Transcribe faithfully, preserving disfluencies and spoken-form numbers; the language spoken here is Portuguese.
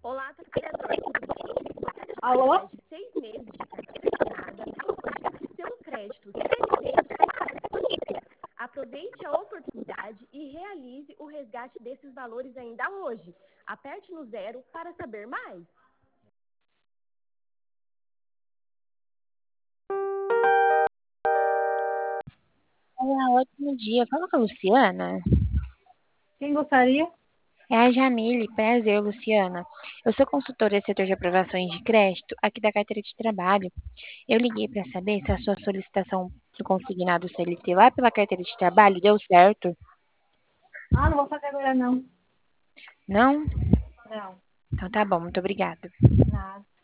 Olá, trabalhador, tudo bem? Você já tem Alô? mais de seis meses de carteira assinada. Hoje, seu crédito C L T está disponível. Aproveite a oportunidade e realize o resgate desses valores ainda hoje. Aperte no zero para saber mais. Olá, ótimo dia. Fala com a Luciana. Quem gostaria? É a Jamile. Prazer, Luciana. Eu sou consultora do setor de aprovações de crédito aqui da carteira de trabalho. Eu liguei para saber se a sua solicitação do consignado C L T lá pela carteira de trabalho deu certo. Ah, não vou fazer agora não. Não? Não, Então tá bom, muito obrigada. nada.